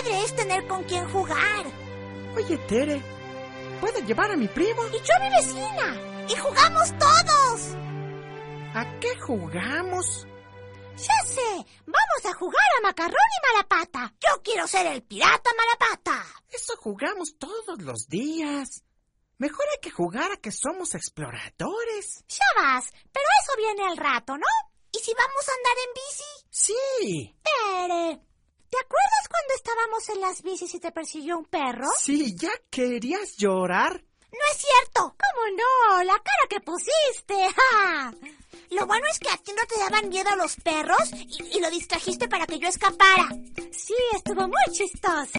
padre es tener con quién jugar. Oye, Tere, ¿puedo llevar a mi primo? Y yo a mi vecina. Y jugamos todos. ¿A qué jugamos? Ya sé, vamos a jugar a Macarrón y Malapata. Yo quiero ser el pirata Malapata. Eso jugamos todos los días. Mejor hay que jugar a que somos exploradores. Ya vas, pero eso viene al rato, ¿no? ¿Y si vamos a andar en bici? Sí. Tere, ¿te acuerdas cuando estábamos en las bicis y te persiguió un perro? Sí, ¿ya querías llorar? No es cierto. ¿Cómo no? La cara que pusiste. ¡Ja! Lo bueno es que a ti no te daban miedo los perros y lo distrajiste para que yo escapara. Sí, estuvo muy chistoso.